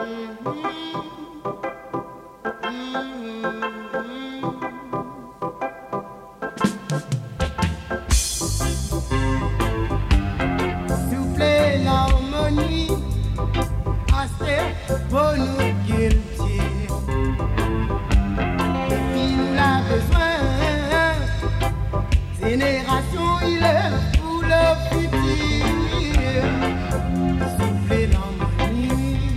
Souffler l'harmonie, assez pour nous guilty. Il a besoin, génération, il est pour le futur. Souffler l'harmonie,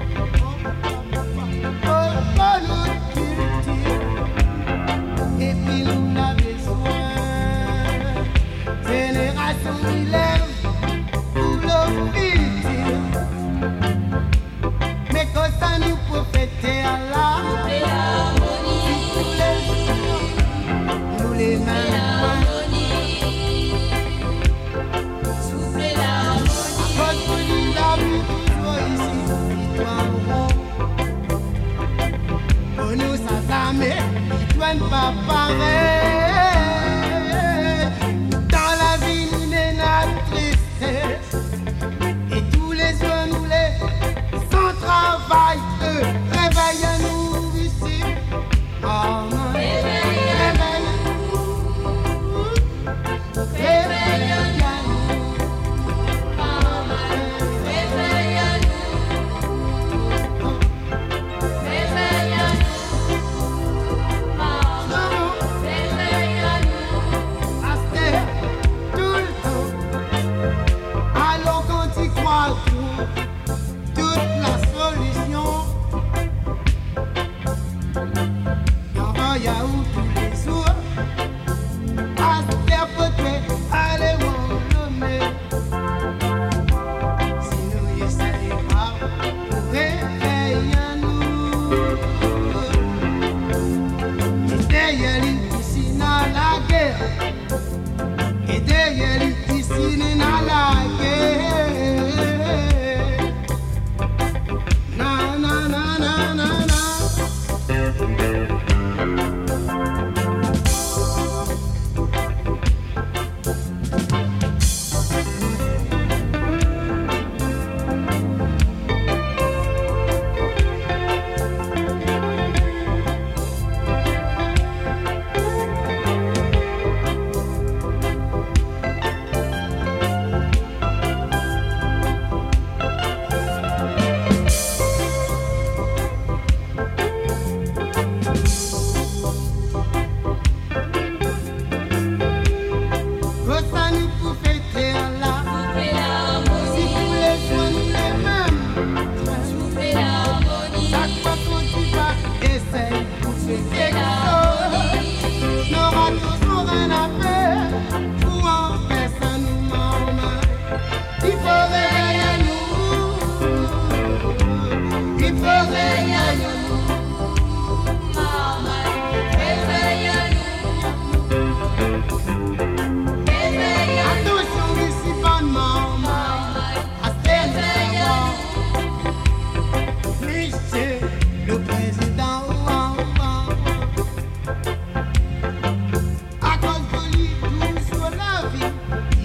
pour nous guilty. Et puis nous a besoin, génération, il est pour le futur. Mais quand ça nous peut fêter à la nous les mains. Pas pareil. Dans la vie, nous n'est notre tristesse. Et tous les jours, nous les sans travail. Réveillons-nous ici. Oh, réveillons-nous. Réveillons-nous. Toute la solution. Y'a où tous les jours. À se faire poter, allez voir le. Si nous essayons pas, pour réveillons-nous. Et derrière lui, ici, dans la guerre. Et derrière lui, ici, dans la guerre.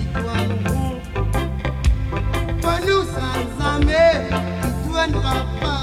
Papa